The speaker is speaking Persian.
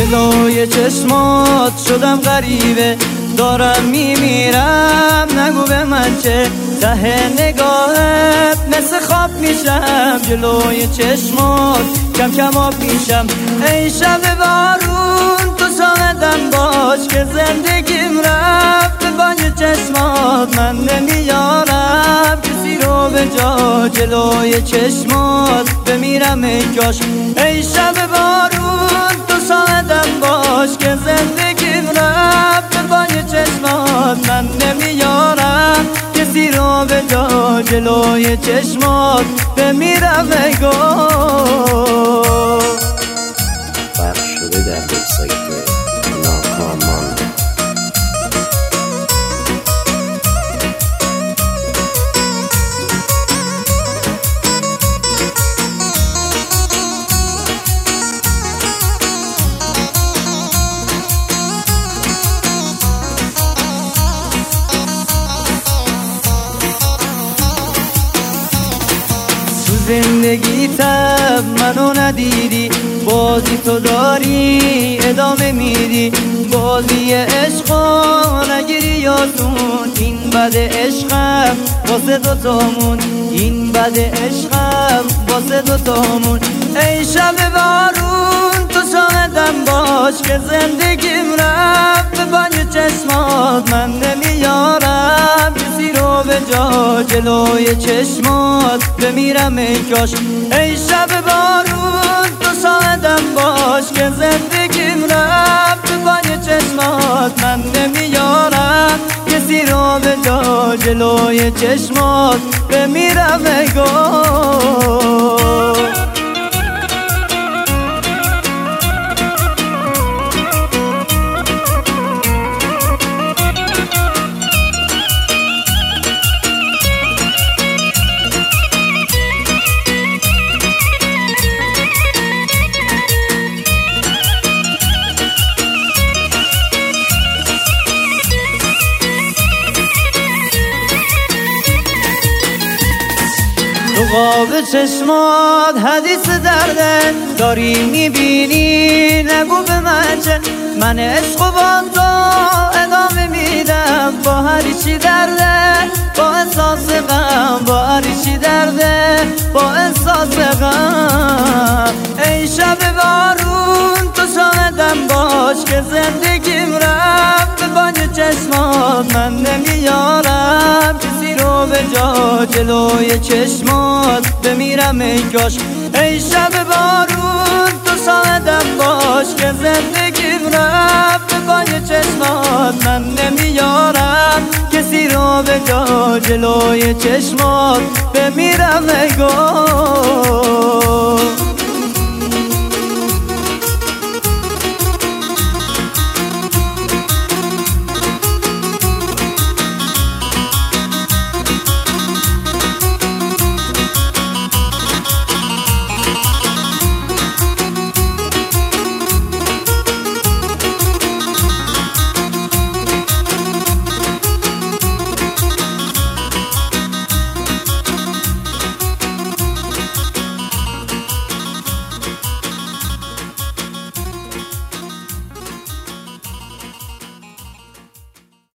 جلوی چشمات شدم غریبه، دارم میمیرم نگو به من چه، ته نگاهت مثل خواب میشم، جلوی چشمات کم کم آب میشم. ای شب بارون تو شاهدم باش که زندگیم رفت به بانگ چشمات، من نمیارم کسی رو به جا، جلوی چشمات بمیرم ای کاش. ای شب بارون تو شاهدم باش که زندگیم رفت به بانگ چشمات، من نمیارم کسی رو به جا، جلوی چشمات بمیرم ای کاش. پخش شده در وبسایت ناکامان. زندگیتم منو ندیدی، بازی تو داری ادامه میدی، بازی عشقا نگیری یادون، این بد عشقم واسه دوتامون، این بد عشقم واسه دوتامون. ای شب بارون تو شاهدم باش که زندگیم رفت به بانگ چشمات، من نمیارم کسی رو به جا، جلوی چشمات بمیرم ای کاش. ای شب بارون تو شاهدم باش که زندگیم رفت به بانگ چشمات، من نمیارم کسی رو به جا، جلوی چشمات بمیرم ای کاش. تو قاب چشمات حدیث درده، داری میبینی نگو به من چه، من عشق و با تو ادامه میدم، با هر چی درده، با احساس غم، با هر چی درده، با احساس غم. ای شب بارون تو شاهدم باش که زندگیم رفت به بانگ چشمات، من نمیارم کسی رو به جا، جلوی چشمات بمیرم ای کاش. ای شب بارون تو شاهدم باش که زندگیم رفت به بانگ چشمات، من نمیارم کسی رو به جا، جلوی چشمات بمیرم ای کاش.